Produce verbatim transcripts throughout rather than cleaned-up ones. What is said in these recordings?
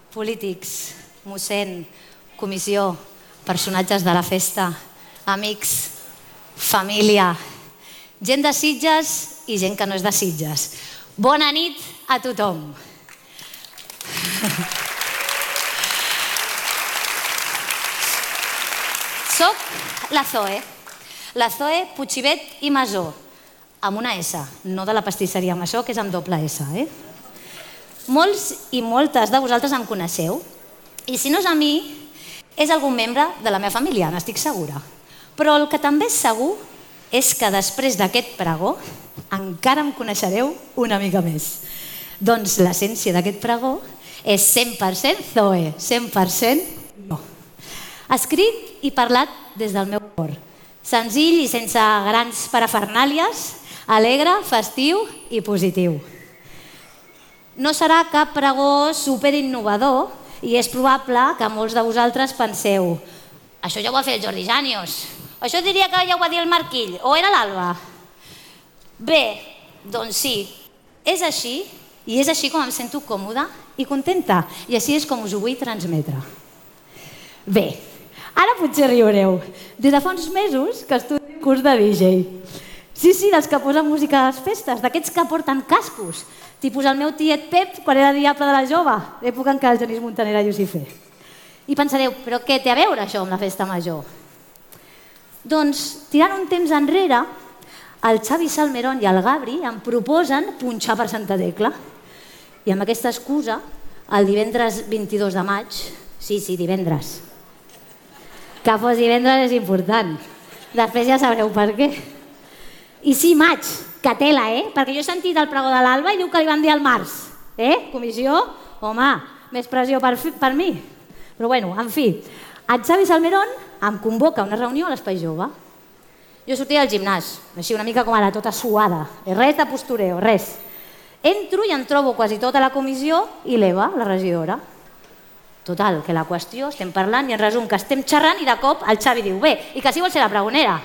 polítics, mossèn, comissió, personatges de la festa, amics, família, gent de Sitges i gent que no és de Sitges. Bona nit a tothom. Soc la Zoe, la Zoe Puigibet i Masó, amb una S, no de la pastisseria Masó, que és amb doble S. Molts i moltes de vosaltres em coneixeu, i si no és a mi, és algun membre de la meva família, n'estic segura. Però el que també és segur és que després d'aquest pregó encara em coneixereu una mica més. Doncs l'essència d'aquest pregó és cent per cent Zoe, cent per cent no. Escrit i parlat des del meu cor. Senzill i sense grans parafernàlies, alegre, festiu i positiu. No serà cap pregó superinnovador i és probable que molts de vosaltres penseu això ja ho va fer el Jordi Jànios, això diria que ja ho va dir el Marquill, o era l'Alba. Bé, doncs sí, és així i és així com em sento còmoda i contenta i així és com us ho vull transmetre. Bé, ara potser riureu. Des de fa uns mesos que estudio un curs de D J. Sí, sí, dels que posen música a les festes, d'aquests que porten cascos, tipus el meu tiet Pep quan era diable de la jove, època en què el Genís Montaner era Llucifer. I pensareu, però què té a veure això amb la festa major? Doncs, tirant un temps enrere, el Xavi Salmerón i el Gabri em proposen punxar per Santa Tecla. I amb aquesta excusa, el divendres vint-i-dos de maig, sí, sí, divendres, que fos divendres és important, després ja sabreu per què. I sí, maig, que tela, eh? Perquè jo he sentit el pregó de l'Alba i diu que li van dir al març. Eh? Comissió? Home, més pressió per, per mi. Però bueno, en fi, el Xavi Salmerón em convoca a una reunió a l'Espai Jove. Jo sortia del gimnàs, així una mica com ara, tota suada. Res de postureo, res. Entro i em trobo quasi tota la comissió i l'Eva, la regidora. Total, que la qüestió, estem parlant i en resum que estem xerrant i de cop el Xavi diu bé, i que si vol ser la pregonera.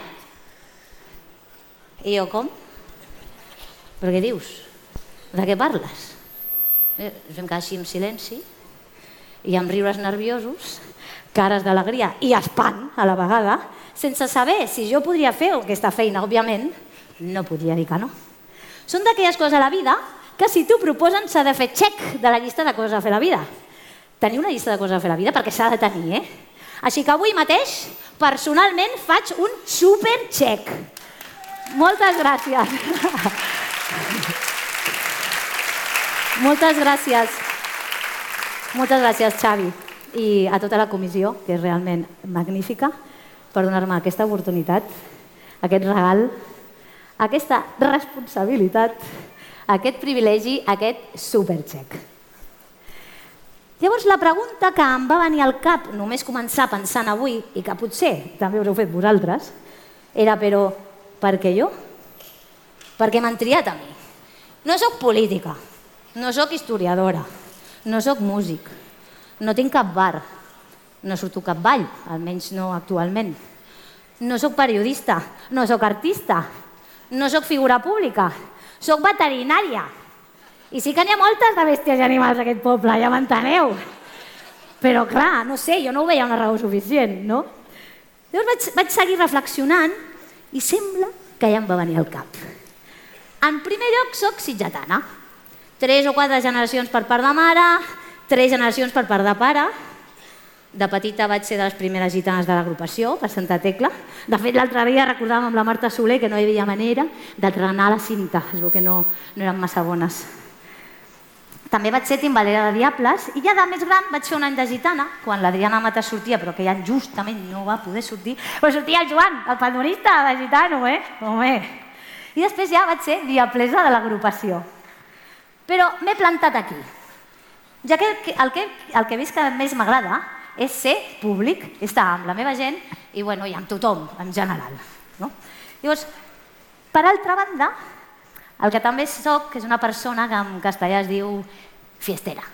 I jo, com? Però què dius? De què parles? Ens vam quedar així en silenci i amb riures nerviosos, cares d'alegria i espant a la vegada, sense saber si jo podria fer aquesta feina, òbviament, no podia dir que no. Són d'aquelles coses a la vida que si t'ho proposen s'ha de fer check de la llista de coses a fer a la vida. Teniu una llista de coses a fer a la vida perquè s'ha de tenir, eh? Així que avui mateix, personalment, faig un super check. Moltes gràcies. Moltes gràcies. Moltes gràcies, Xavi, i a tota la comissió, que és realment magnífica, per donar-me aquesta oportunitat, aquest regal, aquesta responsabilitat, aquest privilegi, aquest supercheck. Llavors, la pregunta que em va venir al cap només començar pensant avui, i que potser també us heu fet vosaltres, era, però, per què jo? Per què m'han triat a mi? No soc política, no soc historiadora, no soc músic, no tinc cap bar, no surto cap ball, almenys no actualment. No soc periodista, no soc artista, no soc figura pública, soc veterinària. I sí que n'hi ha moltes de bèsties i animals a aquest poble, ja m'enteneu. Però clar, no sé, jo no ho veia una raó suficient, no? Llavors vaig, vaig seguir reflexionant i sembla que ja em va venir al cap. En primer lloc, soc sitgetana. Tres o quatre generacions per part de mare, tres generacions per part de pare. De petita vaig ser de les primeres gitanes de l'agrupació, per Santa Tecla. De fet, l'altre dia recordàvem amb la Marta Soler que no hi havia manera de trenar la cinta. Es veu que no, no eren massa bones. També vaig ser timbalera de diables i ja de més gran vaig fer un any de gitana, quan l'Adriana Mata sortia, però que ja justament no va poder sortir. Però sortia el Joan, el pandonista de gitano, eh? Home. I després ja vaig ser diablesa de l'agrupació. Però m'he plantat aquí, ja que el que, el que he vist que més m'agrada és ser públic, estar amb la meva gent i, bueno, i amb tothom, en general. No? Llavors, per altra banda, el que també soc és una persona que en castellà es diu fiestera.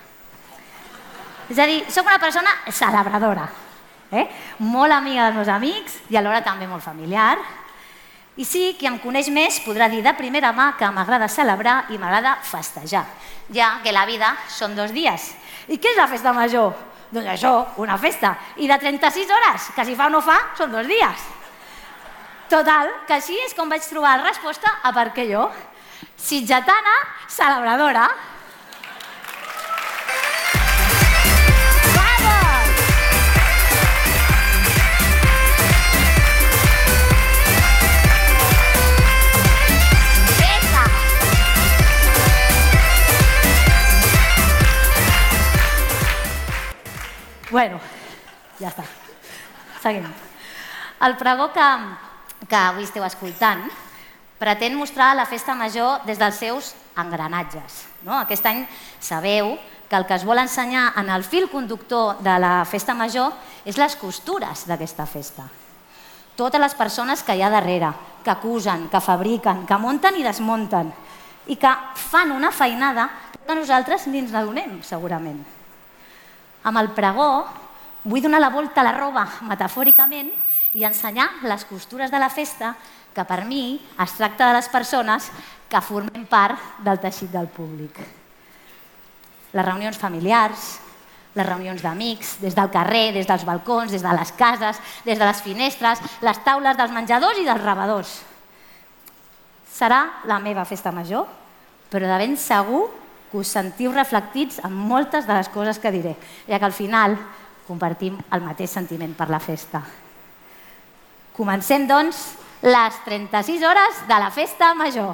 És a dir, soc una persona celebradora, eh? Molt amiga dels meus amics i alhora també molt familiar. I sí, qui em coneix més podrà dir de primera mà que m'agrada celebrar i m'agrada festejar, ja que la vida són dos dies. I què és la festa major? Doncs això, una festa. I de trenta-sis hores, que si fa o no fa, són dos dies. Total, que així és com vaig trobar la resposta a per què jo. Sitgetana, celebradora. Bueno, ja està. Seguim. El pregó que, que avui esteu escoltant pretén mostrar la festa major des dels seus engranatges. No? Aquest any sabeu que el que es vol ensenyar en el fil conductor de la festa major és les costures d'aquesta festa. Totes les persones que hi ha darrere, que acusen, que fabriquen, que munten i desmunten i que fan una feinada que nosaltres ni ens n'adonem, segurament. Amb el pregó vull donar la volta a la roba metafòricament i ensenyar les costures de la festa que per mi es tracta de les persones que formem part del teixit del públic. Les reunions familiars, les reunions d'amics, des del carrer, des dels balcons, des de les cases, des de les finestres, les taules dels menjadors i dels rebedors. Serà la meva festa major, però de ben segur que us sentiu reflectits en moltes de les coses que diré, ja que al final compartim el mateix sentiment per la festa. Comencem, doncs, les trenta-sis hores de la festa major.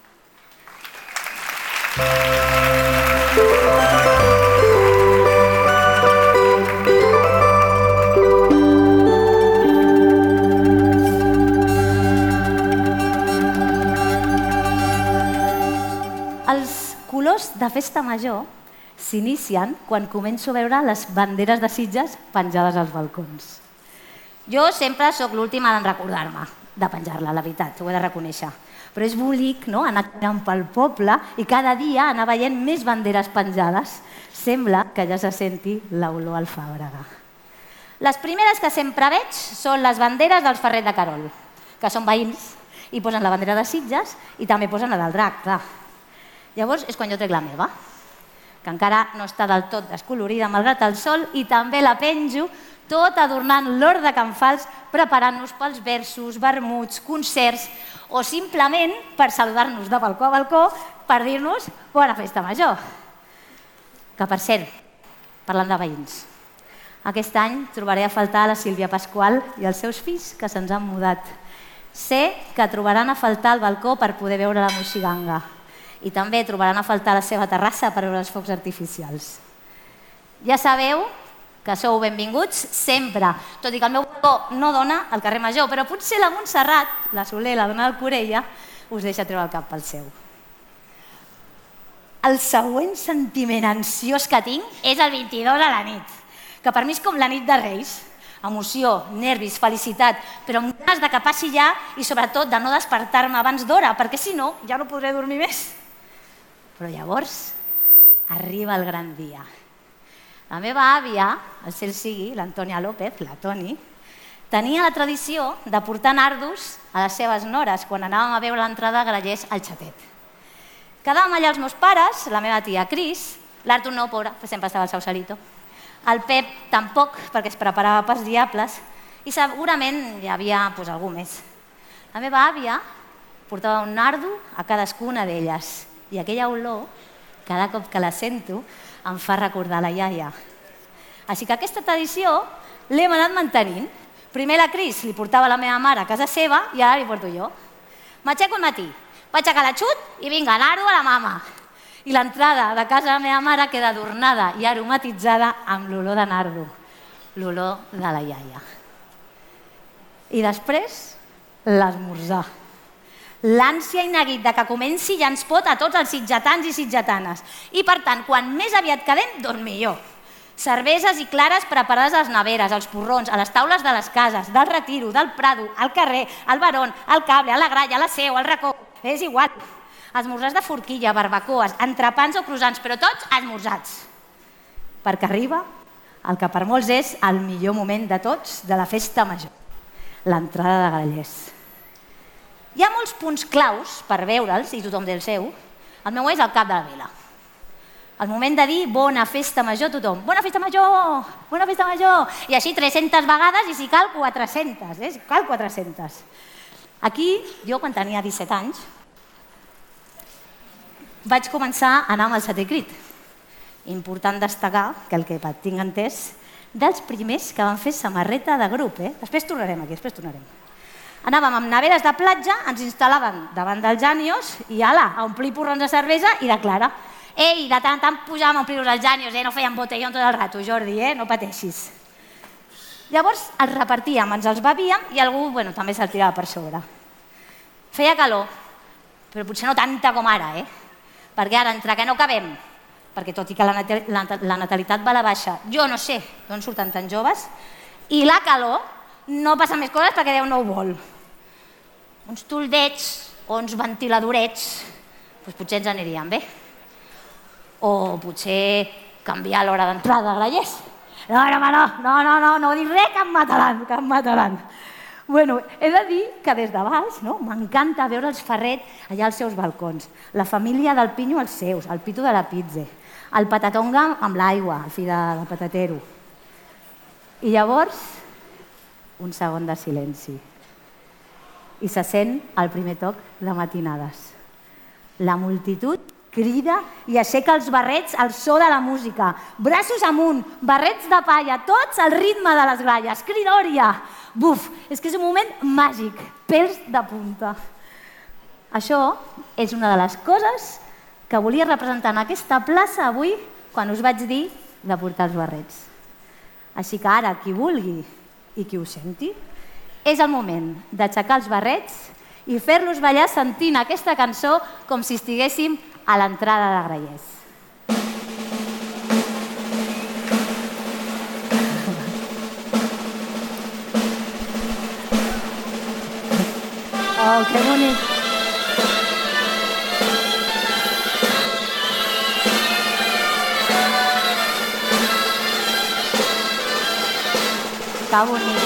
Els colors de festa major s'inicien quan començo a veure les banderes de Sitges penjades als balcons. Jo sempre sóc l'última en recordar-me de penjar-la, la veritat, ho he de reconèixer. Però és bonic, no?, anar caminant pel poble i cada dia anar veient més banderes penjades. Sembla que ja se senti l'olor alfàbrega. Les primeres que sempre veig són les banderes dels Ferret de Querol, que són veïns i posen la bandera de Sitges i també posen la del drac, clar. Llavors és quan jo trec la meva, que encara no està del tot descolorida malgrat el sol, i també la penjo tot adornant l'hort de Can Fals, preparant-nos pels versos, vermuts, concerts o simplement per saludar-nos de balcó a balcó per dir-nos bona festa major. Que, per cert, parlant de veïns, aquest any trobaré a faltar la Sílvia Pasqual i els seus fills que se'ns han mudat. Sé que trobaran a faltar el balcó per poder veure la moixiganga i també trobaran a faltar la seva terrassa per veure els focs artificials. Ja sabeu que sou benvinguts sempre, tot i que el meu balcó no dona al carrer Major, però potser la Montserrat, la Soler, la dona d'Alcorella, us deixa treure el cap pel seu. El següent sentiment ansiós que tinc és el vint-i-dos a la nit, que per mi és com la nit de Reis. Emoció, nervis, felicitat, però amb ganes de que passi ja i sobretot de no despertar-me abans d'hora, perquè si no ja no podré dormir més. Però llavors arriba el gran dia. La meva àvia, el cel sigui, l'Antònia López, la Toni, tenia la tradició de portar nardos a les seves nores quan anàvem a veure l'entrada de Grallers al Xatet. Quedàvem allà els meus pares, la meva tia Cris, l'Artur no, pobre, sempre estava al Sausalito, el Pep tampoc, perquè es preparava pels diables, i segurament hi havia pues, algú més. La meva àvia portava un nardo a cadascuna d'elles, i aquella olor, cada cop que la sento, em fa recordar la iaia. Així que aquesta tradició l'hem anat mantenint. Primer la Cris li portava la meva mare a casa seva i ara li porto jo. M'aixeco al matí, vaig a Calatxut i vinga, nardo a la mama. I l'entrada de casa de la meva mare queda adornada i aromatitzada amb l'olor de nardo, l'olor de la iaia. I després, l'esmorzar. L'ànsia i neguit de que comenci ja ens pot a tots els sitgetans i sitgetanes. I per tant, quan més aviat quedem, doncs millor. Cerveses i clares preparades a les neveres, als porrons, a les taules de les cases, del Retiro, del Prado, al carrer, al Barón, al Cable, a la Gralla, a la Seu, al Racó, és igual. Esmorzars de forquilla, barbacoes, entrepans o croissants, però tots esmorzats. Perquè arriba el que per molts és el millor moment de tots de la festa major, l'entrada de Grallers. Hi ha molts punts claus per veure'ls, i tothom té el seu. El meu és el cap de la vila. El moment de dir bona festa major, tothom. Bona festa major! Bona festa major! I així tres-centes vegades i si cal quatre-centes, eh? Si cal quatre-centes. Aquí, jo quan tenia disset anys, vaig començar a anar amb el setè crit. Important destacar que el que tinc entès, dels primers que van fer samarreta de grup, eh? Després tornarem aquí, després tornarem. Anàvem amb neveres de platja, ens instal·làvem davant dels Jànios i ala, a omplir porrons de cervesa i de clara. Ei, de tant en tant pujàvem a omplir-los els Jànios, eh? No feien botellón tot el rato, Jordi, eh? No pateixis. Llavors els repartíem, ens els bevíem i algú, bueno, també se'l tirava per sobre. Feia calor, però potser no tanta com ara, eh? Perquè ara, entre que no cabem, perquè tot i que la natalitat va a la baixa, jo no sé d'on surten tan joves, i la calor, no passa més coses perquè Déu no ho vol. Uns toldets o uns ventiladorets, doncs potser ens anirien bé. O potser canviar l'hora d'entrada de Grallers. No, no, no, no, no, no, no dic res, que em mataran, que em mataran. Bueno, he de dir que des de baix m'encanta veure els Ferret allà als seus balcons, la família del Pinyo als seus, el Pitu de la Pizze, el Patatonga amb l'aigua, el fill del patatero. I llavors, un segon de silenci. I se sent el primer toc de matinades. La multitud crida i aixeca els barrets al so de la música. Braços amunt, barrets de palla, tots al ritme de les gralles. Cridòria! Buf, és que és un moment màgic, pèls de punta. Això és una de les coses que volia representar en aquesta plaça avui quan us vaig dir de portar els barrets. Així que ara, qui vulgui i qui ho senti, és el moment d'aixecar els barrets i fer-los ballar sentint aquesta cançó com si estiguéssim a l'entrada de Grallers. Oh, que bonic! Que bonic!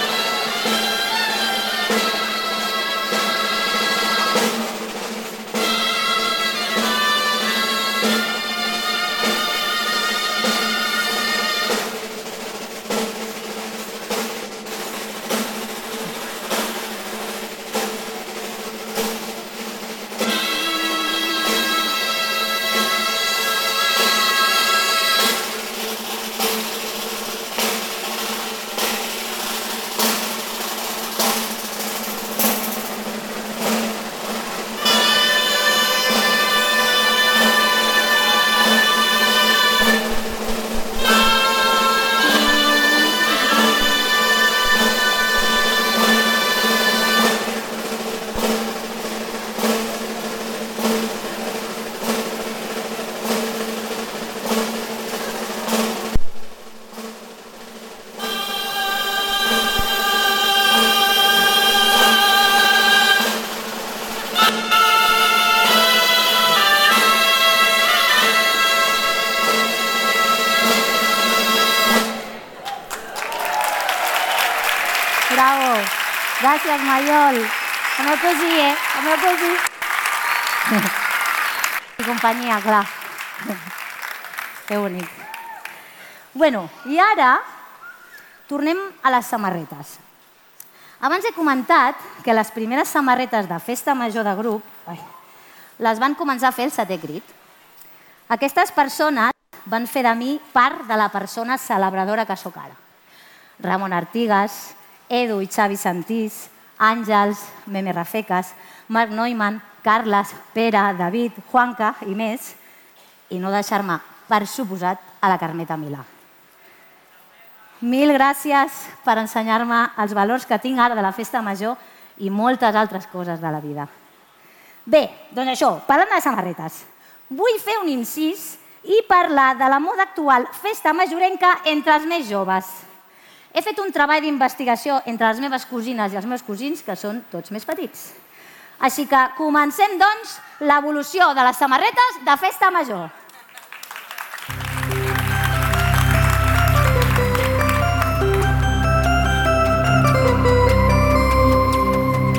Bravo. Gràcies, Maiol. El meu cosí, eh? El meu cosí. I companyia, clar. Que bonic. Bueno, i ara tornem a les samarretes. Abans he comentat que les primeres samarretes de festa major de grup ai, les van començar a fer el setè crit. Aquestes persones van fer de mi part de la persona celebradora que sóc ara. Ramon Artigas, Edu i Xavi Santís, Àngels, Meme Rafecas, Marc Neumann, Carles, Pere, David, Juanca i més, i no deixar-me, per suposat, a la Carmeta Milà. Mil gràcies per ensenyar-me els valors que tinc ara de la festa major i moltes altres coses de la vida. Bé, doncs això, parlant de samarretes, vull fer un incís i parlar de la moda actual festa majorenca entre els més joves. He fet un treball d'investigació entre les meves cosines i els meus cosins, que són tots més petits. Així que comencem, doncs, l'evolució de les samarretes de festa major.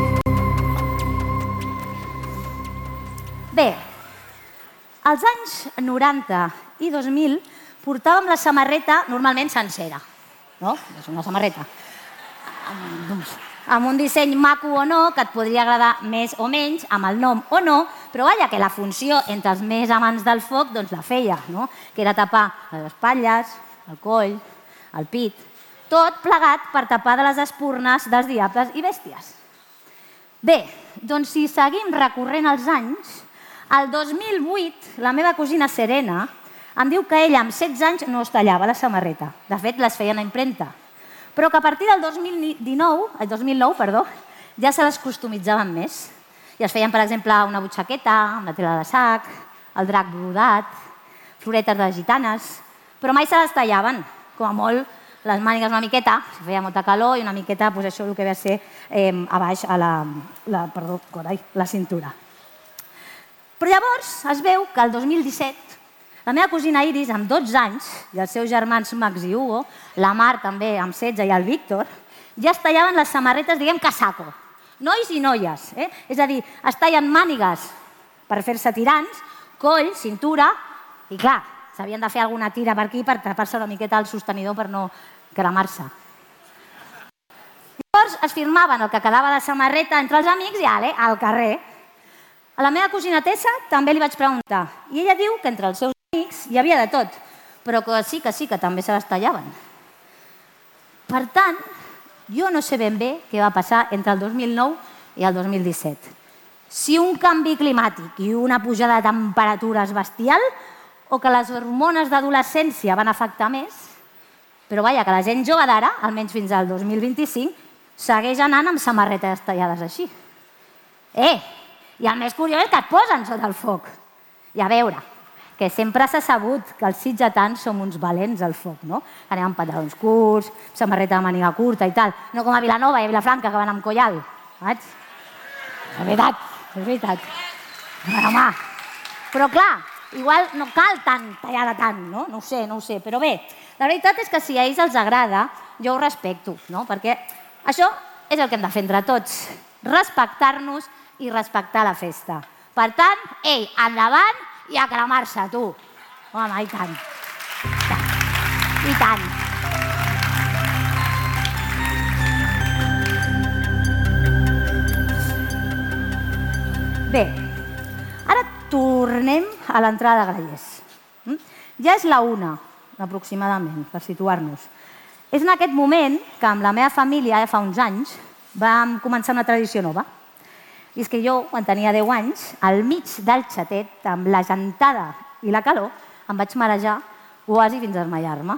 Bé, als anys noranta i dos mil portàvem la samarreta normalment sencera. No? És una samarreta. Amb un disseny maco o no, que et podria agradar més o menys, amb el nom o no, però vaja, que la funció entre els més amants del foc doncs la feia, no? Que era tapar les espatlles, el coll, el pit, tot plegat per tapar de les espurnes dels diables i bèsties. Bé, doncs si seguim recorrent els anys, el dos mil vuit la meva cosina Serena em diu que ella amb setze anys no es tallava la samarreta. De fet, les feien a impremta. Però que a partir del dos mil dinou, el dos mil nou, perdó, ja se les customitzaven més. I es feien, per exemple, una butxaqueta, una tela de sac, el drac brodat, floretes de gitanes, però mai se les tallaven. Com a molt, les mànigues una miqueta, si feia molta calor, i una miqueta, doncs això el que ve a ser eh, a baix a la, la, perdó, corai, la cintura. Però llavors es veu que el dos mil disset la meva cosina Iris, amb dotze anys, i els seus germans Max i Hugo, la Mar també amb setze i el Víctor, ja es tallaven les samarretes, diguem, casaco. Nois i noies, eh? És a dir, es tallen mànigues per fer-se tirants, coll, cintura, i clar, s'havien de fer alguna tira per aquí per tapar-se una miqueta el sostenidor per no cremar-se. Llavors es firmaven el que quedava de samarreta entre els amics i ale, al carrer. A la meva cosina Tessa també li vaig preguntar, i ella diu que entre els seus amics hi havia de tot, però que sí que sí que també se les tallaven. Per tant, jo no sé ben bé què va passar entre el dos mil nou i el dos mil disset. Si un canvi climàtic i una pujada de temperatures bestial o que les hormones d'adolescència van afectar més, però vaja, que la gent jove d'ara, almenys fins al dos mil vint-i-cinc, segueix anant amb samarretes tallades així. Eh! I el més curiós és que et posen sota el foc. I a veure, que sempre s'ha sabut que els sitgetans som uns valents al foc, no? Anem amb pantalons curts, samarreta de màniga curta i tal. No com a Vilanova i a Vilafranca, que van amb collal. Saps? És veritat, és veritat. Home, però clar, igual no cal tant tallar tant, no? No ho sé, no ho sé. Però bé, la veritat és que si a ells els agrada, jo ho respecto, no? Perquè això és el que hem de fer entre tots. Respectar-nos i respectar la festa. Per tant, ei, endavant i a cremar-se, tu. Home, i tant. I tant. Bé, ara tornem a l'entrada de Grallers. Ja és la una, aproximadament, per situar-nos. És en aquest moment que amb la meva família, ja fa uns anys, vam començar una tradició nova. I és que jo, quan tenia deu anys, al mig del xatet, amb la gentada i la calor, em vaig marejar quasi fins a desmaiar-me.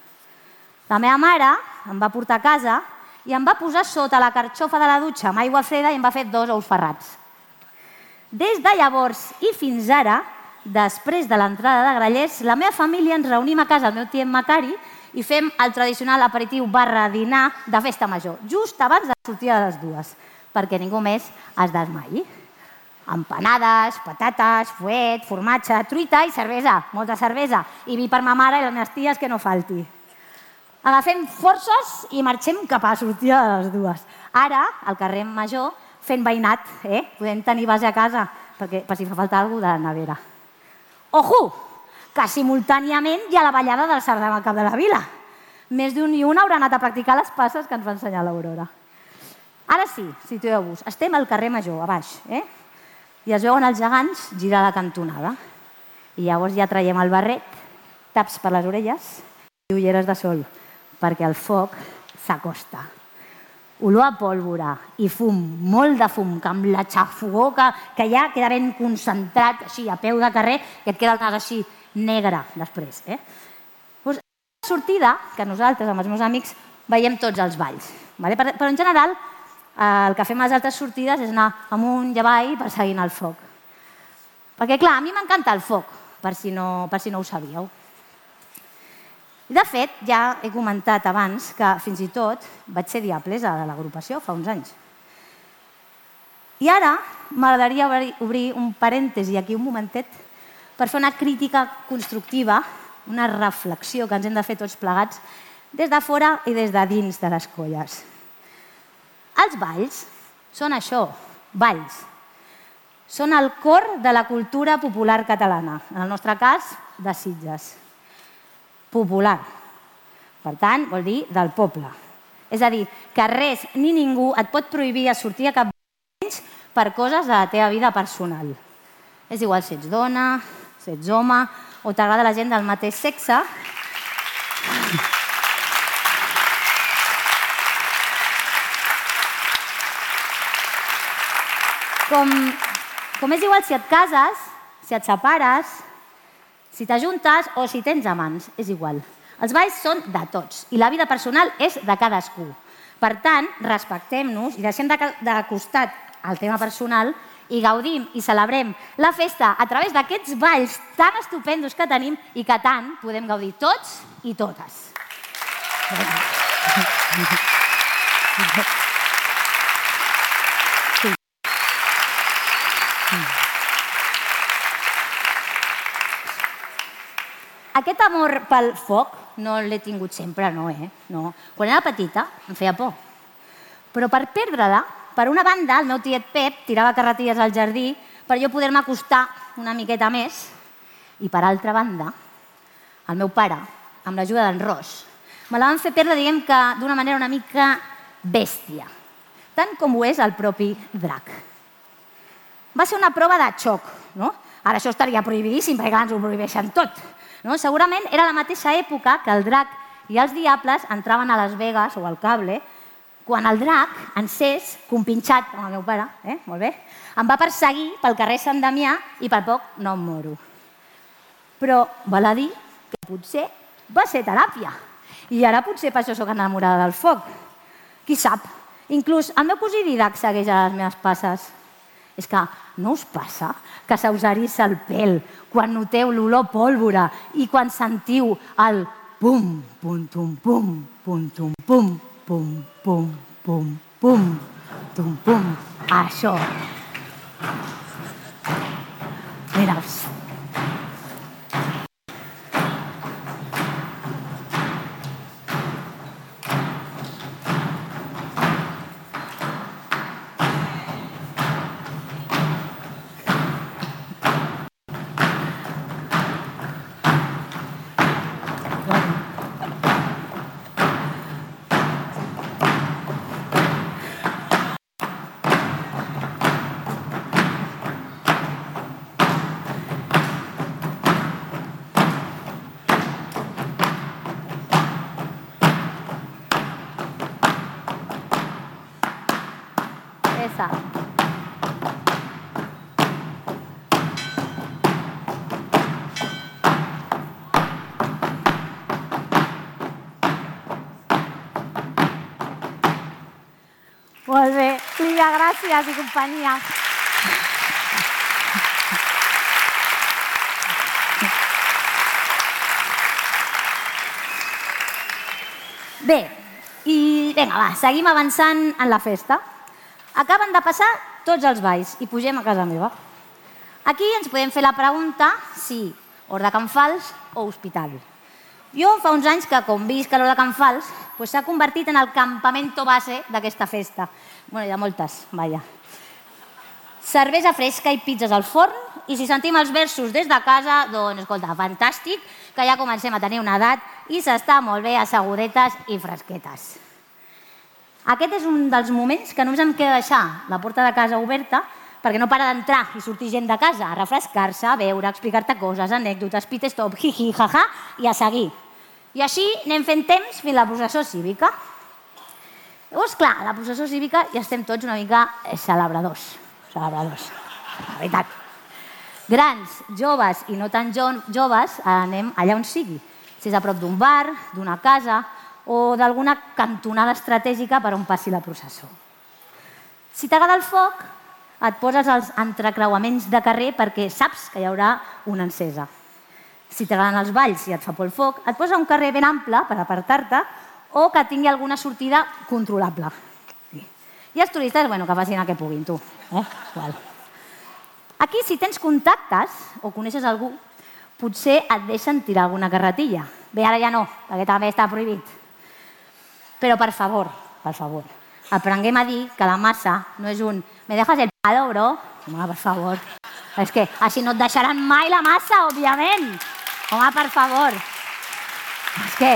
La meva mare em va portar a casa i em va posar sota la carxofa de la dutxa amb aigua freda i em va fer dos ous ferrats. Des de llavors i fins ara, després de l'entrada de Grallers, la meva família ens reunim a casa al meu tiet Macari i fem el tradicional aperitiu barra dinar de festa major, just abans de la sortida de les dues, perquè ningú més es desmai. Empanades, patates, fuet, formatge, truita i cervesa, molta cervesa, i vi per ma mare i les meves ties que no falti. Agafem forces i marxem cap a la sortida de les dues. Ara, al carrer Major, fent veïnat, eh? Podem tenir base a casa, perquè, per si fa falta alguna cosa de la nevera. Ojo, que simultàniament hi ha la ballada del Sardana al cap de la vila. Més d'un i un haurà anat a practicar les passes que ens va ensenyar l'Aurora. Ara sí, situeu-vos, estem al carrer Major, a baix, eh? I es veuen els gegants girar la cantonada. I llavors ja traiem el barret, taps per les orelles i ulleres de sol, perquè el foc s'acosta. Olor a pólvora i fum, molt de fum, que amb la xafogó que, que ja queda ben concentrat, així, a peu de carrer, que et queda el nas així negre després. Eh? Pues, la sortida, que nosaltres, amb els meus amics, veiem tots els balls. Vale? Però, però en general, el que fem a les altres sortides és anar amunt i avall perseguint el foc. Perquè, clar, a mi m'encanta el foc, per si no, per si no ho sabíeu. De fet, ja he comentat abans que fins i tot vaig ser diablesa de l'agrupació fa uns anys. I ara m'agradaria obrir un parèntesi aquí un momentet per fer una crítica constructiva, una reflexió que ens hem de fer tots plegats des de fora i des de dins de les colles. Els balls són això, balls. Són el cor de la cultura popular catalana, en el nostre cas, de Sitges. Popular. Per tant, vol dir del poble. És a dir, que res ni ningú et pot prohibir de sortir a cap menys per coses de la teva vida personal. És igual si ets dona, si ets home, o t'agrada la gent del mateix sexe. Com, com és igual si et cases, si et separes, si t'ajuntes o si tens amants, és igual. Els balls són de tots i la vida personal és de cadascú. Per tant, respectem-nos i deixem de, de costat el tema personal i gaudim i celebrem la festa a través d'aquests balls tan estupendos que tenim i que tant podem gaudir tots i totes. Aquest amor pel foc no l'he tingut sempre, no, eh? No. Quan era petita em feia por. Però per perdre-la, per una banda, el meu tiet Pep tirava carretilles al jardí per jo poder-me acostar una miqueta més i, per altra banda, el meu pare, amb l'ajuda d'en Ros, me la van fer perdre, diguem que d'una manera una mica bèstia, tant com ho és el propi drac. Va ser una prova de xoc, no? Ara això estaria prohibidíssim, perquè clar, ens ho prohibeixen tot. No? Segurament era la mateixa època que el drac i els diables entraven a Las Vegas o al cable, quan el drac, encès, compinxat, com el meu pare, eh? Molt bé, em va perseguir pel carrer Sant Damià i per poc no em moro. Però val a dir que potser va ser teràpia. I ara potser per això soc enamorada del foc. Qui sap? Inclús el meu cosí Didac segueix a les meves passes. És que no us passa que se us eriça el pèl quan noteu l'olor pólvora i quan sentiu el pum, pum, tum, pum, pum, tum, pum, pum, pum, pum, pum, tum, pum. Això. Mira'ls. Esa. Molt bé, Lídia, gràcies i companyia. Bé, i vinga, va, seguim avançant en la festa. Acaben de passar tots els balls i pugem a casa meva. Aquí ens podem fer la pregunta si Hort de Can Fals o hospital. Jo fa uns anys que, com visc a l'Hort de Can Fals, s'ha convertit en el campamento base d'aquesta festa. Bé, hi ha moltes, vaja. Cervesa fresca i pizzas al forn, i si sentim els versos des de casa, doncs, escolta, fantàstic, que ja comencem a tenir una edat i s'està molt bé assegudetes i fresquetes. Aquest és un dels moments que només em queda deixar la porta de casa oberta perquè no para d'entrar i sortir gent de casa a refrescar-se, a veure, a explicar-te coses, anècdotes, pit stop, hi-hi, ha-ha, i a seguir. I així anem fent temps fins a la processó cívica. Llavors, clar, a la processó cívica ja estem tots una mica celebradors. Celebradors, la veritat. Grans, joves i no tan joves, anem allà on sigui. Si és a prop d'un bar, d'una casa o d'alguna cantonada estratègica per on passi la processó. Si t'agrada el foc, et poses als entrecreuaments de carrer perquè saps que hi haurà una encesa. Si t'agraden els balls i et fa por el foc, et poses a un carrer ben ample per apartar-te o que tingui alguna sortida controlable. I els turistes, bueno, que facin el que puguin, tu. Aquí, si tens contactes o coneixes algú, potser et deixen tirar alguna carretilla. Bé, ara ja no, perquè també està prohibit. Però, per favor, per favor, aprenguem a dir que la massa no és un «me dejas el palo, bro», Home, per favor. És que així no et deixaran mai la massa, òbviament. Home, per favor. És que...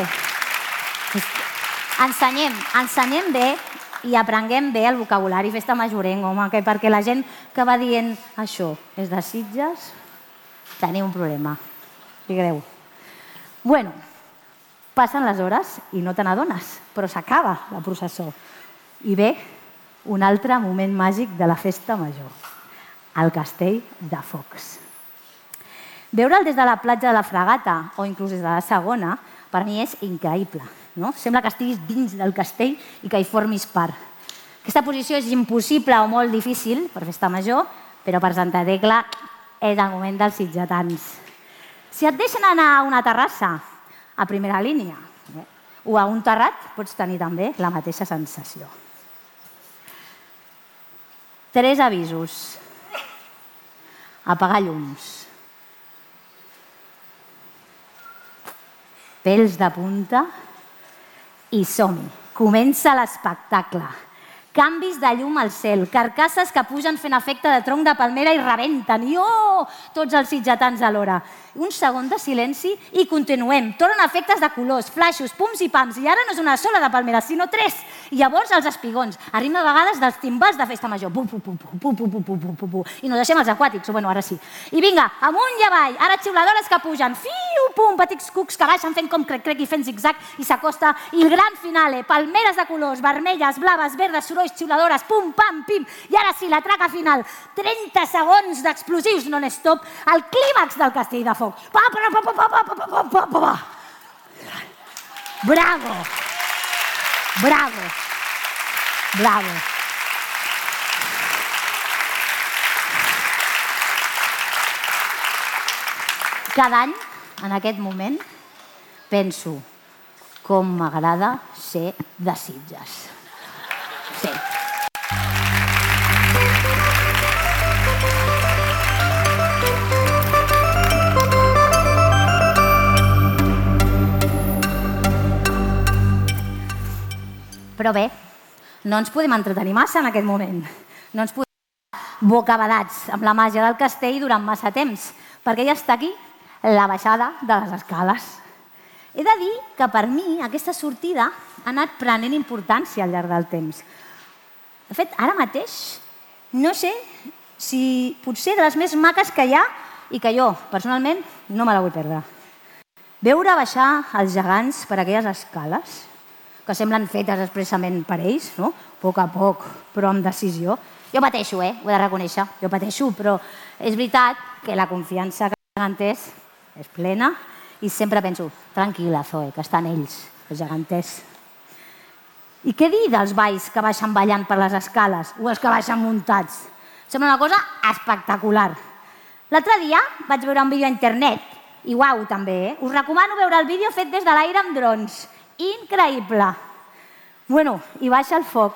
Ensenyem, ensenyem bé i aprenguem bé el vocabulari festa majorenc, home, que perquè la gent que va dient això és de Sitges, tenim un problema. I greu. Bueno, passen les hores i no te n'adones, però s'acaba la processó. I ve un altre moment màgic de la festa major, el Castell de Focs. Veure'l des de la platja de la Fragata o inclús des de la Segona, per mi és increïble. No? Sembla que estiguis dins del castell i que hi formis part. Aquesta posició és impossible o molt difícil per festa major, però per Santa Tecla és el moment dels sitgetans. Si et deixen anar a una terrassa a primera línia o a un terrat, pots tenir també la mateixa sensació. Tres avisos. Apagar llums. Pèls de punta. I som-hi. Comença l'espectacle. Canvis de llum al cel, carcasses que pugen fent efecte de tronc de palmera i rebenten. I oh! Tots els sitgetans alhora. Un segon de silenci i continuem. Tornen efectes de colors, flaixos, pums i pams. I ara no és una sola de palmera, sinó tres. I llavors els espigons. Arriba a vegades dels timbals de festa major. Pu, pu, pu, pu, pu, pu, pu, pu, pu, pu. I no deixem els aquàtics. Bueno, ara sí. I vinga, amunt i avall. Ara xiuladores que pugen. Fiu, pum, petits cucs que baixen fent com crec-crec i fent zig-zag i s'acosta. I el gran finale. Palmeres de colors, vermelles, blaves, verdes, sorolls, xiuladores, pum, pam, pim. I ara sí, la traca final. trenta segons d'explosius non-stop. El clímax del Castell de Focs. Pa, pa, pa, pa, pa, pa, pa, pa, pa, pa. Bravo. Bravo. Bravo. Cada any, en aquest moment, penso com m'agrada ser de Sitges. Sí. Però bé, no ens podem entretenir massa en aquest moment. No ens podem bocabadats amb la màgia del castell durant massa temps, perquè ja està aquí la baixada de les escales. He de dir que per mi aquesta sortida ha anat prenent importància al llarg del temps. De fet, ara mateix no sé si potser de les més maques que hi ha i que jo, personalment, no me la vull perdre. Veure baixar els gegants per aquelles escales que semblen fetes expressament per ells, no? A poc a poc, però amb decisió. Jo pateixo, eh? Ho he de reconèixer. Jo pateixo, però és veritat que la confiança que els geganters és plena i sempre penso, tranquil·la, Zoe, que estan ells, els geganters. I què dir dels balls que baixen ballant per les escales o els que baixen muntats? Sembla una cosa espectacular. L'altre dia vaig veure un vídeo a internet, i uau, també, eh? Us recomano veure el vídeo fet des de l'aire amb drons. Increïble. Bueno, i baixa el foc.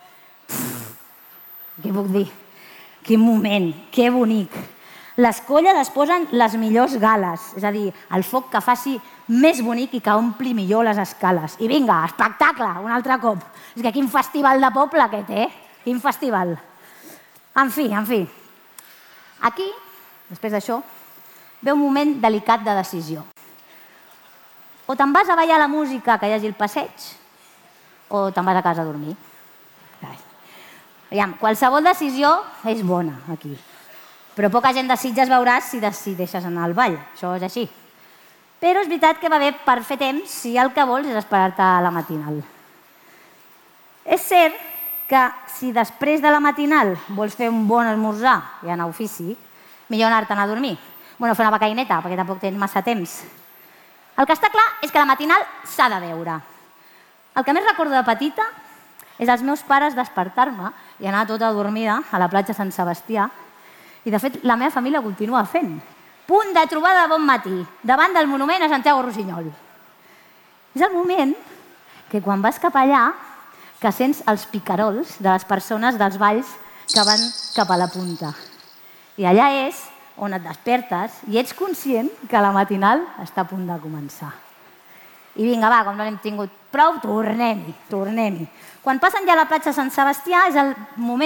Què puc dir? Quin moment, que bonic. Les colles es posen les millors gales, és a dir, el foc que faci més bonic i que ompli millor les escales. I vinga, espectacle, un altre cop. És que quin festival de poble aquest, eh? Quin festival. En fi, en fi. Aquí, després d'això, ve un moment delicat de decisió. O te'n vas a ballar la música que hi hagi el passeig, o te'n vas a casa a dormir. Aviam, qualsevol decisió és bona, aquí. Però poca gent de Sitges veuràs si decideixes anar al ball. Això és així. Però és veritat que va bé per fer temps si el que vols és esperar-te a la matinal. És cert que si després de la matinal vols fer un bon esmorzar i anar a ofici, millor anar-te'n a dormir. Bueno, fer una becaineta, perquè tampoc tens massa temps. El que està clar és que la matinal s'ha de veure. El que més recordo de petita és els meus pares despertar-me i anar tota dormida a la platja Sant Sebastià. I, de fet, la meva família ho continua fent. Punt de trobada de bon matí, davant del monument a Santiago Rossinyol. És el moment que quan vas cap allà que sents els picarols de les persones dels balls que van cap a la punta. I allà és on et despertes i ets conscient que la matinal està a punt de començar. I vinga, va, com no n'hem tingut prou, tornem-hi, tornem-hi. Quan passen ja a la platja Sant Sebastià és el moment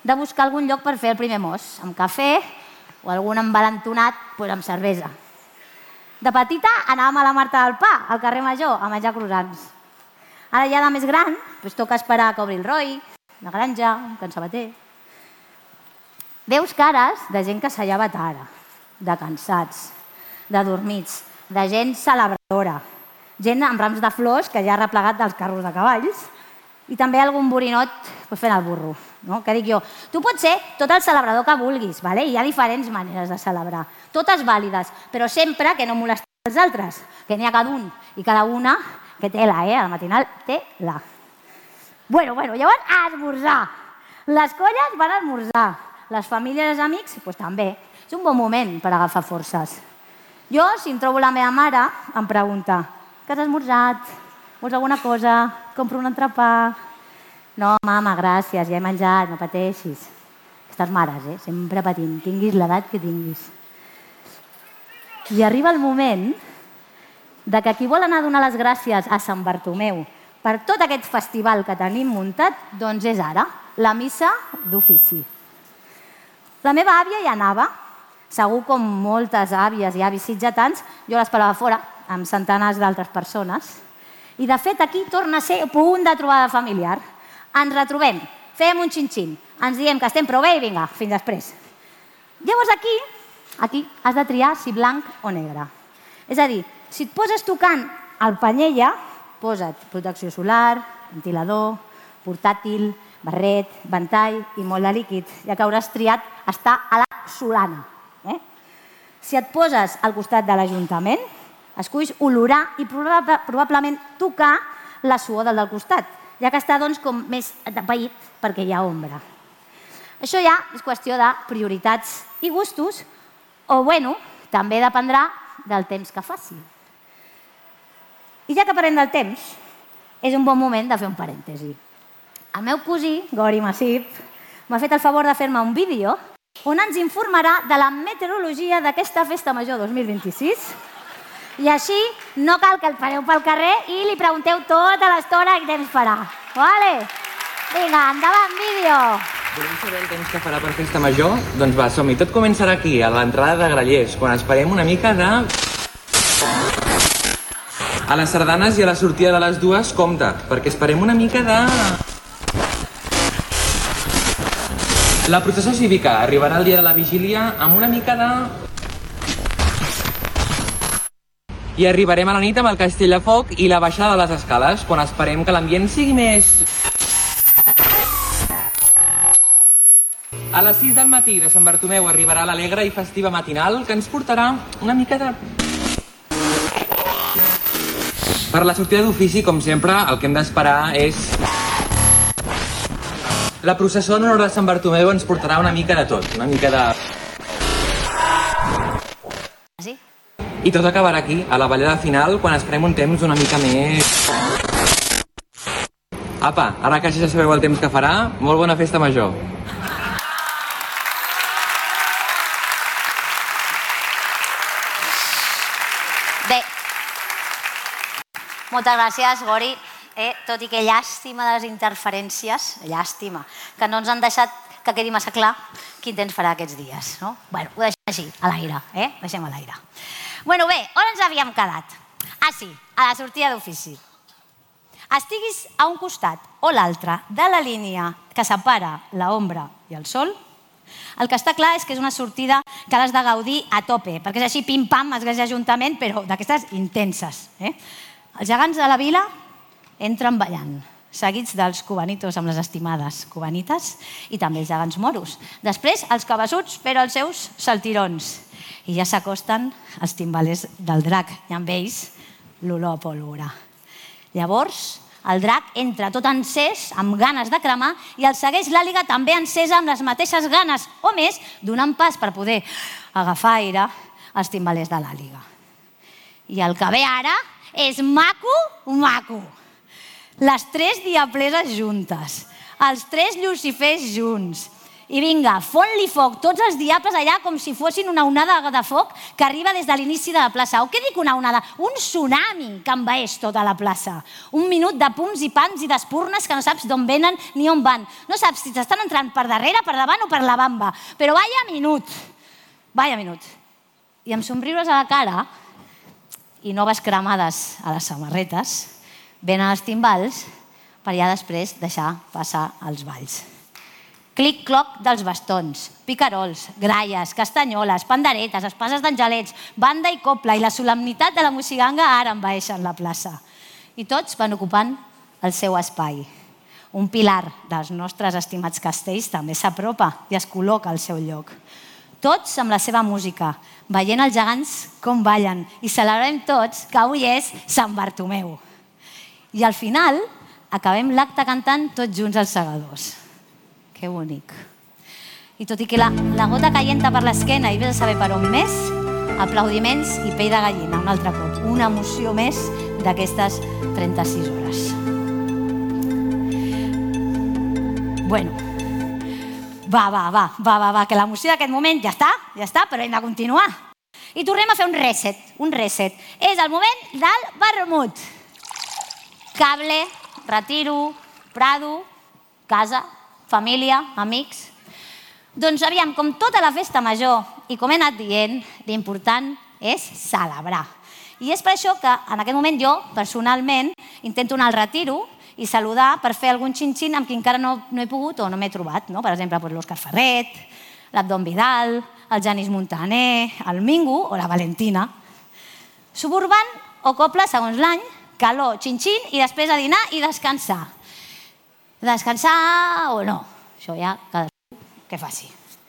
de buscar algun lloc per fer el primer mos, amb cafè o algun envalentonat amb cervesa. De petita anàvem a la Marta del Pa, al carrer Major, a menjar croissants. Ara ja de més gran, toca esperar que obri el Roy, la Granja, Can Sabater. Veus cares de gent que s'allava tard, de cansats, de dormits, de gent celebradora, gent amb rams de flors que ja ha replegat dels carros de cavalls i també algun borinot fent el burro. Que dic jo, tu pots ser tot el celebrador que vulguis, hi ha diferents maneres de celebrar, totes vàlides, però sempre que no molestis els altres, que n'hi ha cada un i cada una que té la, eh? Al matinal té la. Bueno, bueno, llavors a esmorzar. Les colles van a esmorzar, les famílies i els amics, doncs també. És un bon moment per agafar forces. Jo, si em trobo la meva mare, em pregunta, què has esmorzat? Vols alguna cosa? Compro un entrepà? No, mama, gràcies, ja he menjat, no pateixis. Aquestes mares, eh? Sempre patint, tinguis l'edat que tinguis. I arriba el moment de que qui vol anar a donar les gràcies a Sant Bartomeu per tot aquest festival que tenim muntat, doncs és ara, la missa d'ofici. La meva àvia hi anava, segur com moltes àvies i avis sitgetans, jo l'esperava fora, amb centenars d'altres persones, i de fet aquí torna a ser punt de trobada familiar. Ens retrobem, fem un xin-xin, ens diem que estem prou bé i vinga, fins després. Llavors aquí, aquí has de triar si blanc o negre. És a dir, si et poses tocant el Panyella, posa't protecció solar, ventilador, portàtil, barret, ventall i molt de líquid, ja que hauràs triat estar a la solana. Si et poses al costat de l'Ajuntament, esculls olorar i probablement tocar la suor del del costat, ja que està com més atapeït perquè hi ha ombra. Això ja és qüestió de prioritats i gustos, o bueno, també dependrà del temps que faci. I ja que parlem del temps, és un bon moment de fer un parèntesi. El meu cosí, Gori Massip, m'ha fet el favor de fer-me un vídeo on ens informarà de la meteorologia d'aquesta Festa Major dos mil vint-i-sis i així no cal que el pareu pel carrer i li pregunteu tota l'estona què temps farà. Vale? Vinga, endavant, vídeo! Volem saber el temps que farà per Festa Major? Doncs va, som-hi. Tot començarà aquí, a l'entrada de Grallers, quan esperem una mica de... A les sardanes i a la sortida de les dues, compte, perquè esperem una mica de... La processó cívica arribarà el dia de la vigília amb una mica de... I arribarem a la nit amb el castell de foc i la baixada de les escales, quan esperem que l'ambient sigui més... A les sis del matí de Sant Bartomeu arribarà l'alegre i festiva matinal que ens portarà una mica de... Per la sortida d'ofici, com sempre, el que hem d'esperar és... La processó en honor de Sant Bartomeu ens portarà una mica de tot, una mica de... Sí? I tot acabarà aquí, a la ballada final, quan esperem un temps una mica més... Apa, ara que ja sabeu el temps que farà, molt bona Festa Major. Bé, moltes gràcies, Gori. Eh, tot i que llàstima de les interferències, llàstima, que no ens han deixat que quedi massa clar quin temps farà aquests dies. No? Bueno, ho deixem així, a l'aire. Eh? Deixem a l'aire. Bueno, bé, on ens havíem quedat? Ah, sí, a la sortida d'ofici. Estiguis a un costat o l'altre de la línia que separa l'ombra i el sol, el que està clar és que és una sortida que l'has de gaudir a tope, perquè és així pim-pam, església ajuntament, però d'aquestes intenses. Eh? Els gegants de la vila entren ballant, seguits dels cubanitos amb les estimades cubanites i també els gegants moros. Després, els cabassuts, però els seus saltirons. I ja s'acosten els timbalers del drac i amb ells l'olor a pólvora. Llavors, el drac entra tot encès, amb ganes de cremar, i el segueix l'àliga també encesa amb les mateixes ganes, o més, donant pas per poder agafar aire als timbalers de l'àliga. I el que ve ara és maco, maco. Les tres diableses juntes, els tres lucifers junts I vinga, fot-li foc, tots els diables allà com si fossin una onada de foc que arriba des de l'inici de la plaça. O què dic una onada? Un tsunami que envaeix tota la plaça. Un minut de pums i pams i d'espurnes que no saps d'on venen ni on van. No saps si t'estan entrant per darrere, per davant o per la bamba. Però vaya minut, vaya minut. I amb somriures a la cara i noves cremades a les samarretes, venen els timbals per ja després deixar passar els balls. Clic-cloc dels bastons, picarols, gralles, castanyoles, panderetes, espases d'angelets, banda i copla i la solemnitat de la moixiganga ara envaeixen la plaça. I tots van ocupant el seu espai. Un pilar dels nostres estimats castells també s'apropa i es col·loca al seu lloc. Tots amb la seva música, veient els gegants com ballen i celebrem tots que avui és Sant Bartomeu. I al final acabem l'acte cantant tots junts als segadors. Que bonic. I tot i que la, la gota caienta per l'esquena i vés a saber per on més, aplaudiments i pell de gallina un altre cop. Una emoció més d'aquestes trenta-sis hores. Bueno, va, va, va, va, va, va, que l'emoció d'aquest moment ja està, ja està, però hem de continuar. I tornem a fer un reset, un reset. És el moment del vermut. Cable, retiro, Prado, casa, família, amics. Doncs aviam, com tota la festa major, i com he anat dient, l'important és celebrar. I és per això que en aquest moment jo, personalment, intento anar al retiro i saludar per fer algun xin-xin amb qui encara no, no he pogut o no m'he trobat. No? Per exemple, l'Òscar Ferret, l'Abdon Vidal, el Janis Montaner, el Mingo o la Valentina. Suburban o copla, segons l'any, calor, xin-xin i després a dinar i descansar. Descansar o no, això ja cadascú que faci.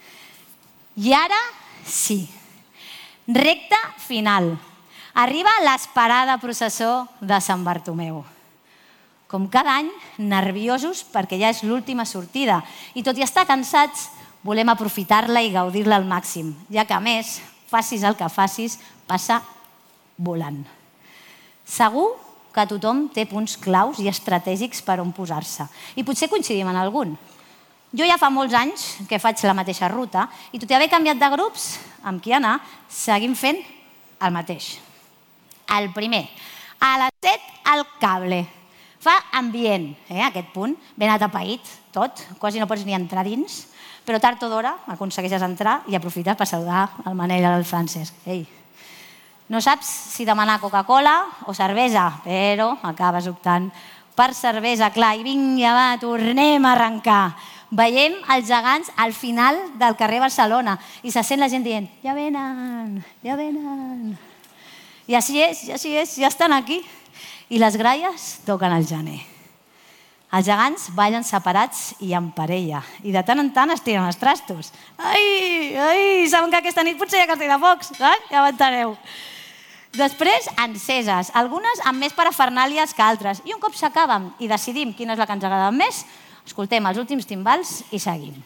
I ara sí, recta final. Arriba l'esperada processó de Sant Bartomeu. Com cada any, nerviosos perquè ja és l'última sortida i tot i estar cansats, volem aprofitar-la i gaudir-la al màxim, ja que a més, facis el que facis, passa volant. Segur que tothom té punts claus i estratègics per on posar-se. I potser coincidim en algun. Jo ja fa molts anys que faig la mateixa ruta i tot i haver canviat de grups amb qui anar, seguim fent el mateix. El primer, a les set al cable. Fa ambient, eh, aquest punt, ben atapeït, tot, quasi no pots ni entrar dins, però tard o d'hora aconsegueixes entrar i aprofites per saludar el Manel i el Francesc. Ei, no saps si demanar Coca-Cola o cervesa, però acabes optant per cervesa, clar, i vinga, va, tornem a arrencar. Veiem els gegants al final del carrer Barcelona i se sent la gent dient, ja venen, ja venen. I així és, i així és, ja estan aquí. I les gralles toquen el gener. Els gegants ballen separats i en parella. I de tant en tant es tiren els trastos. Ai, ai, saben que aquesta nit potser hi ha cartell de focs, eh? Ja m'enteneu. Després, enceses, algunes amb més parafernàlies que altres. I un cop s'acaben i decidim quina és la que ens agrada més, escoltem els últims timbals i seguim.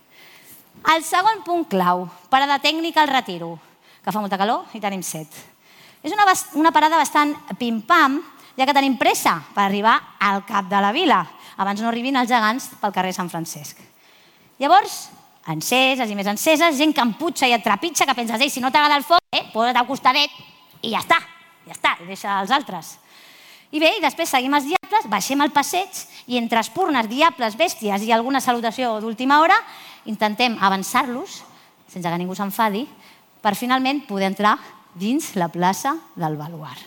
El segon punt clau, parada tècnica al retiro, que fa molta calor i tenim set. És una, una parada bastant pim-pam, ja que tenim pressa per arribar al cap de la vila, abans no arribin els gegants pel carrer Sant Francesc. Llavors, enceses i més enceses, gent que emputxa i et trepitja, que penses, ei, si no t'agrada el foc, eh, posa't al costadet i ja està, ja està, i deixa els altres. I bé, i després seguim els diables, baixem al passeig i entre espurnes, diables, bèsties i alguna salutació d'última hora, intentem avançar-los, sense que ningú s'enfadi, per finalment poder entrar dins la plaça del Baluard.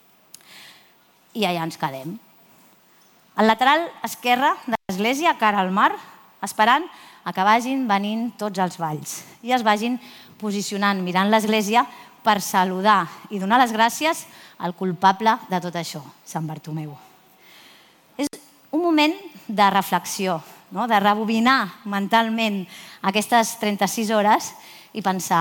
I allà ens quedem. Al lateral esquerre de l'església, cara al mar, esperant a que vagin venint tots els balls i es vagin posicionant mirant l'església per saludar i donar les gràcies al culpable de tot això, Sant Bartomeu. És un moment de reflexió, no? De rebobinar mentalment aquestes trenta-sis hores i pensar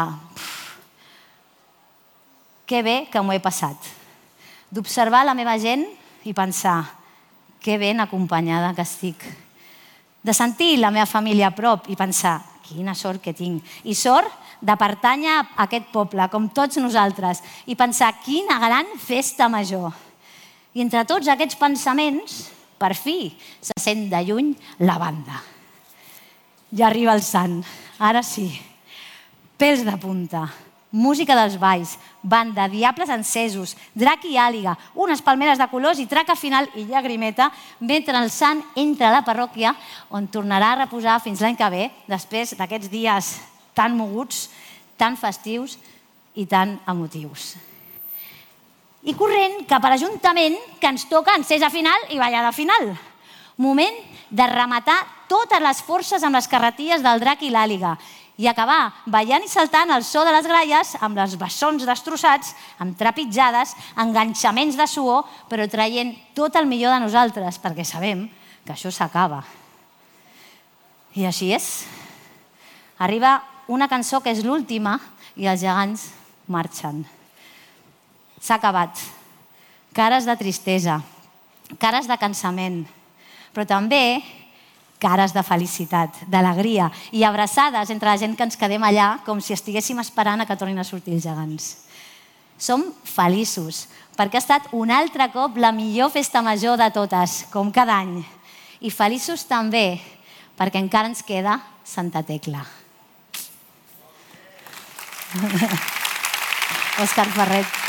que bé que m'ho he passat. D'observar la meva gent i pensar que ben acompanyada que estic. De sentir la meva família a prop i pensar quina sort que tinc. I sort de pertànyer a aquest poble, com tots nosaltres, i pensar quina gran festa major. I entre tots aquests pensaments, per fi, se sent de lluny la banda. I arriba el sant. Ara sí. Pèls de punta, música dels balls, banda, diables encesos, drac i àliga, unes palmeres de colors i traca final i llagrimeta, mentre el sant entra a la parròquia, on tornarà a reposar fins l'any que ve, després d'aquests dies tan moguts, tan festius i tan emotius. I corrent cap a l'Ajuntament, que ens toca encesa final i ballada final. Moment de rematar totes les forces amb les carretilles del drac i l'àliga i acabar ballant i saltant al so de les gralles amb els bessons destrossats, amb trepitjades, enganxaments de suor, però traient tot el millor de nosaltres, perquè sabem que això s'acaba. I així és. Arriba una cançó que és l'última i els gegants marxen. S'ha acabat. Cares de tristesa, cares de cansament, però també cares de felicitat, d'alegria i abraçades entre la gent que ens quedem allà com si estiguéssim esperant a que tornin a sortir els gegants. Som feliços perquè ha estat un altre cop la millor festa major de totes, com cada any. I feliços també perquè encara ens queda Santa Tecla. Òscar Ferret.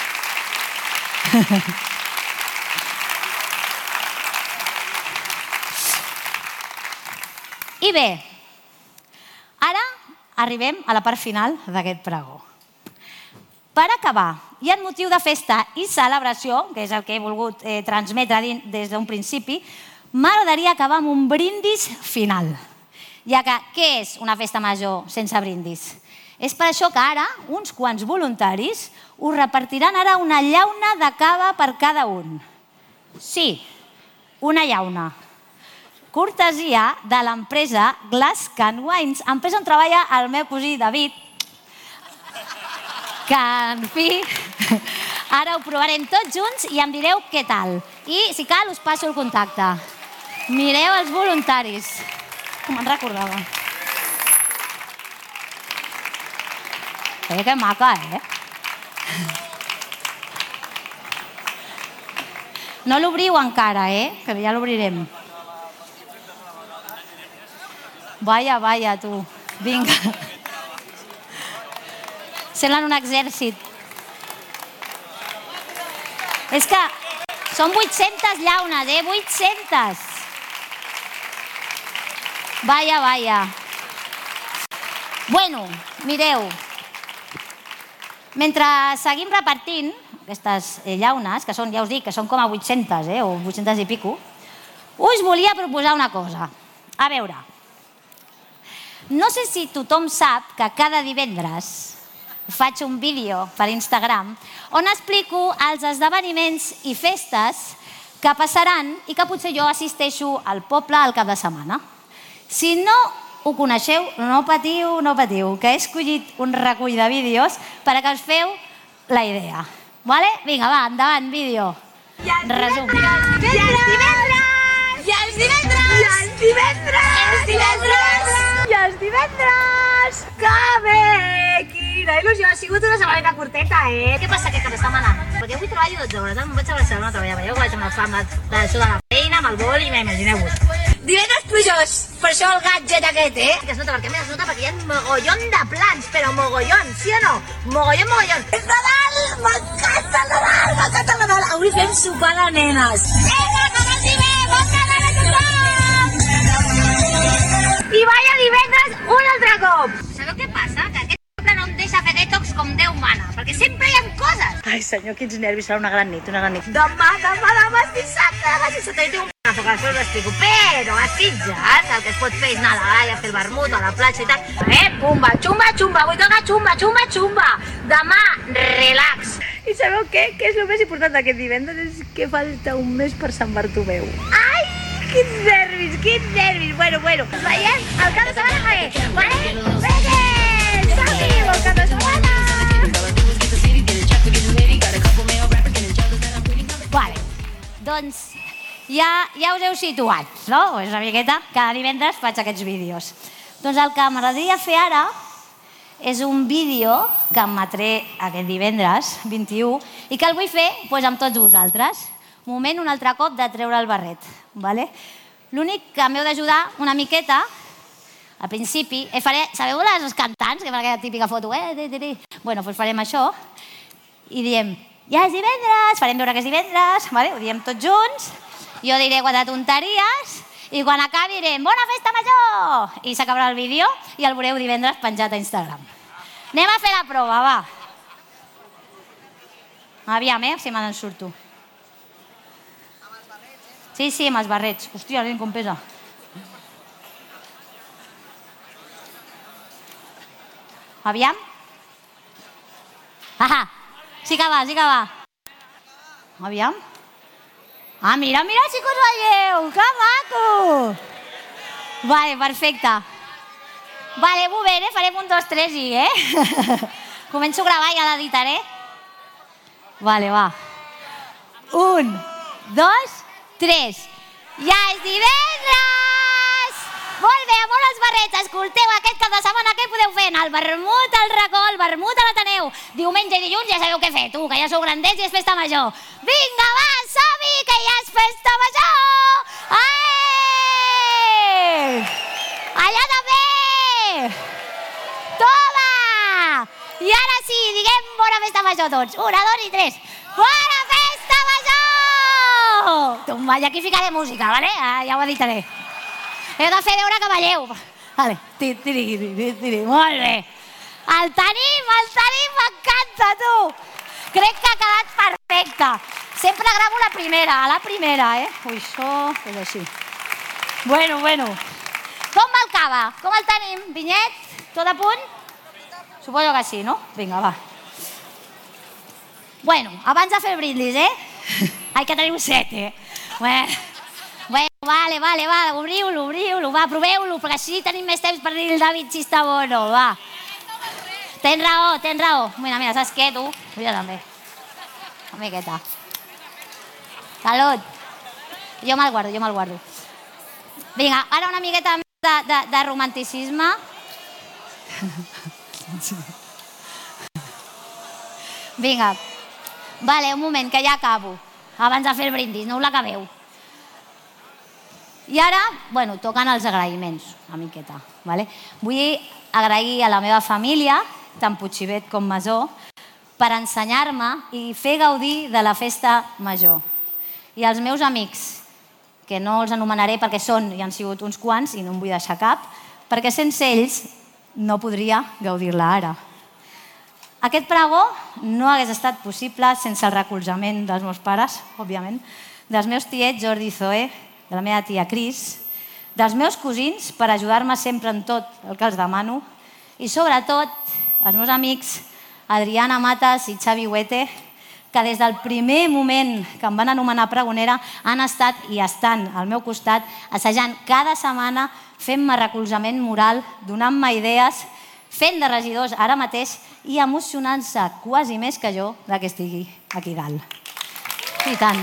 I bé, ara arribem a la part final d'aquest pregó. Per acabar, i en motiu de festa i celebració, que és el que he volgut eh, transmetre des d'un principi, m'agradaria acabar amb un brindis final. Ja que, què és una festa major sense brindis? És per això que ara uns quants voluntaris us repartiran ara una llauna de cava per cada un. Sí, una llauna. Cortesia de l'empresa Glass Can Wines, empresa on treballa el meu cosí David, que, en fi, ara ho provarem tots junts i em direu què tal. I, si cal, us passo el contacte. Mireu els voluntaris. Com me'n recordava. Eh, que maca, eh? No l'obriu encara, eh? Que ja l'obrirem. Vaya, vaya, tu. Vinga. Semblen un exèrcit. És que són vuit-centes llaunes, eh? vuit-centes. Vaya, vaya. Bueno, mireu. Mentre seguim repartint aquestes llaunes, que són, ja us dic, que són com a vuit-centes, eh? o vuit-centes i pico, us volia proposar una cosa. A veure, no sé si tothom sap que cada divendres faig un vídeo per Instagram on explico els esdeveniments i festes que passaran i que potser jo assisteixo al poble al cap de setmana. Si no ho coneixeu, no patiu, no patiu, que he escollit un recull de vídeos per a que us feu la idea. Vale? Vinga, va, endavant, vídeo. Resum. I els divendres! I els divendres! I els divendres! I els divendres! I els divendres! Que bé! Quina il·lusió! Ha sigut una setmaneta curteta, eh? Què passa aquest cap de setmana? Perquè avui treballo dotze hores, em vaig a Barcelona a treballar, veieu que vaig amb el fam d'això de la feina, amb el bol i imagineu-vos. Divendres plujós! Per això el gadget aquest, eh? Que es nota, perquè es nota perquè hi ha mogollon de plans, però mogollon, sí o no? Mogollon, mogollon. És Nadal! M'encanta el Nadal! M'encanta el Nadal! Avui fem sopar de nenes. Vinga, que vagi bé! Bon Nadal a tothom! I vaya divendres un altre cop! Sabeu què passa? Que aquest poble no em deixa fer detox com Déu mana, perquè sempre hi ha coses. Ai, senyor, quins nervis, serà una gran nit, una gran nit. Demà, demà, demà és dissabte, demà és dissabte, jo tinc un pedazo que després us explico, però a Sitges el que es pot fer és anar a la vall, a fer el vermut, a la platja i tal. Eh, pumba, xumba, xumba, avui toca xumba, xumba, xumba. Demà, relax. I sabeu què? Què és el més important d'aquest divendres? És que falta un mes per Sant Bartomeu. Ai, quins nervis, quins nervis. Bueno, bueno, ens veiem al cap de setmana que ve, vale? Vinga, som-hi, al cap de setmana. Vale, doncs ja, ja us heu situat, no? És una miqueta, cada divendres faig aquests vídeos. Doncs el que m'agradaria fer ara és un vídeo que emetré aquest divendres, vint-i-u, i que el vull fer doncs, amb tots vosaltres. Moment un altre cop de treure el barret. Vale? L'únic que m'heu d'ajudar una miqueta Al principi, eh, faré, sabeu les cantants, que fan aquella típica foto? Eh? Ti, ti, ti. Bueno, doncs farem això i diem, ja és divendres, farem veure que és divendres, vale? Ho diem tots junts, jo diré quatre tonteries i quan acabi direm, bona festa major! I s'acabarà el vídeo i el veureu divendres penjat a Instagram. Anem a fer la prova, va. Aviam, eh, si me n'en surto. Sí, sí, amb els barrets. Hòstia, nen, com pesa. Aviam. Ah, sí que va, sí que va. Aviam. Ah, mira, mira, si que us veieu. Que maco. Vale, perfecte. Vale, molt bé, eh? Farem un, dos, tres i, eh? Començo a gravar i ja l'editaré. Vale, va. Un, dos, tres. Ja és divendres! Molt bé, amb els barrets, escolteu, aquest cap de setmana què podeu fer? Anar al vermut, al racó, al vermut a l'Ateneu. Diumenge i dilluns ja sabeu què fer, tu, que ja sou grandets i és festa major. Vinga, va, som-hi, que ja és festa major! Ai! Allà també! Toma! I ara sí, diguem bona festa major tots. Una, dos i tres. Bona festa major! Toma, i aquí ficaré música, vale? Ja ho editaré. Heu de fer veure que balleu. Vale, tiri, tiri, tiri, molt bé. El tenim, el tenim, m'encanta, tu. Crec que ha quedat perfecte. Sempre gravo la primera, a la primera, eh? Ui, això és així. Bueno, bueno. Com va el cava? Com el tenim? Vinyet? Tot a punt? Suposo que sí, no? Vinga, va. Bueno, abans de fer el brindis, eh? Ai, que teniu set, eh? Bueno, bueno, vale, vale, va, obriu-lo, obriu-lo, va, proveu-lo, perquè així tenim més temps per dir el David si està bueno, va. Tens raó, tens raó. Mira, mira, saps què, tu? Jo també. Una miqueta. Salut. Jo me'l guardo, jo me'l guardo. Vinga, ara una miqueta de, de, de romanticisme. Vinga. Vale, un moment, que ja acabo. Abans de fer el brindis, no us l'acabeu. I ara, bueno, toquen els agraïments, una miqueta. Vale? Vull agrair a la meva família, tant Puigxivet com Masó, per ensenyar-me i fer gaudir de la festa major. I als meus amics, que no els anomenaré perquè són i han sigut uns quants i no en vull deixar cap, perquè sense ells no podria gaudir-la ara. Aquest pregó no hagués estat possible sense el recolzament dels meus pares, òbviament, dels meus tiets Jordi i Zoé, de la meva tia Cris, dels meus cosins per ajudar-me sempre en tot el que els demano i sobretot els meus amics Adriana Matas i Xavi Huete, que des del primer moment que em van anomenar pregonera han estat i estan al meu costat assajant cada setmana, fent-me recolzament moral, donant-me idees, fent de regidors ara mateix i emocionant-se quasi més que jo de que estigui aquí dalt. I tant.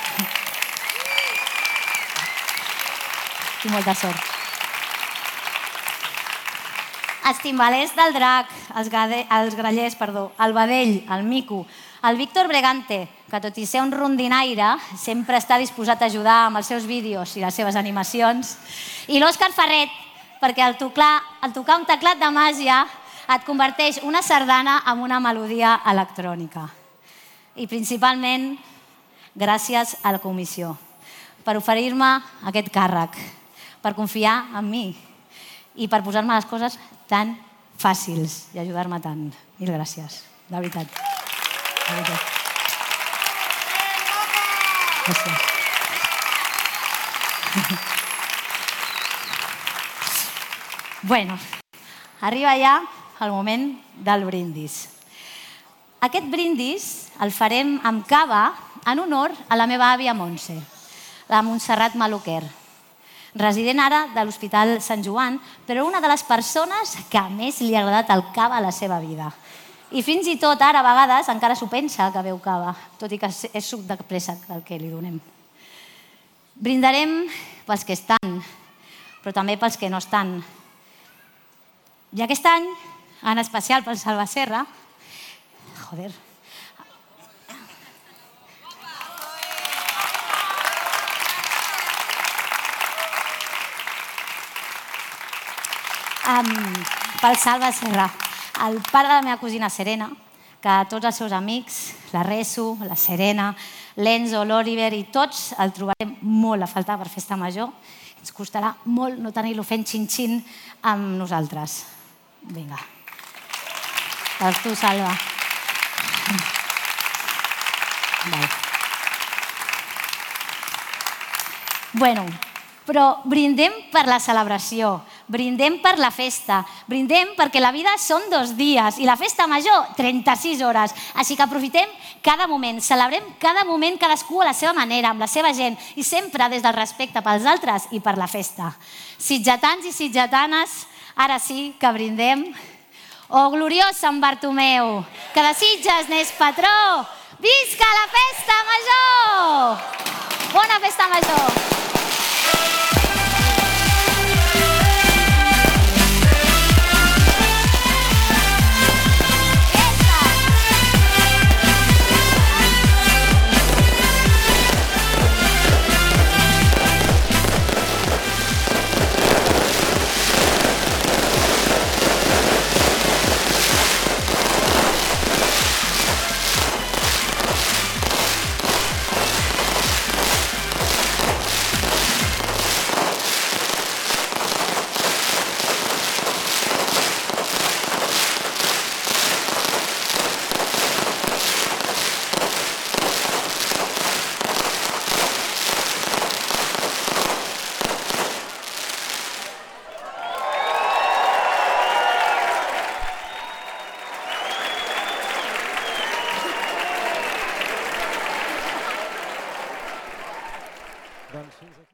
I molta sort. Els timbalers del Drac, els, gade, els grallers, perdó, el Badell, el Mico, el Víctor Bregante, que tot i ser un rondinaire, sempre està disposat a ajudar amb els seus vídeos i les seves animacions, i l'Òscar Ferret, perquè al tocar, al tocar un teclat de màgia et converteix una sardana en una melodia electrònica. I principalment, gràcies a la comissió per oferir-me aquest càrrec, per confiar en mi i per posar-me les coses tan fàcils i ajudar-me tant. Mil gràcies, de veritat. De veritat. Gràcies. Bueno, arriba ja el moment del brindis. Aquest brindis el farem amb cava en honor a la meva àvia Montse, la Montserrat Maluquer, resident ara de l'Hospital Sant Joan, però una de les persones que més li ha agradat el cava a la seva vida. I fins i tot ara, a vegades, encara s'ho pensa que beu cava, tot i que és suc de préssec el que li donem. Brindarem pels que estan, però també pels que no estan. I aquest any, en especial pel Salva Serra, joder, um, pel Salva Serra, el pare de la meva cosina Serena, que tots els seus amics, la Resu, la Serena, l'Enzo, l'Oliver i tots el trobarem molt a faltar per Festa Major. Ens costarà molt no tenir-lo fent xin-xin amb nosaltres. Vinga. Per tu, Salva. Vale. Bueno, però brindem per la celebració, brindem per la festa, brindem perquè la vida són dos dies i la festa major, trenta-sis hores. Així que aprofitem cada moment, celebrem cada moment cadascú a la seva manera, amb la seva gent i sempre des del respecte pels altres i per la festa. Sitgetans i sitgetanes, ara sí que brindem. Oh, gloriós Sant Bartomeu, que de Sitges n'és patró! Visca la festa major! Bona festa major!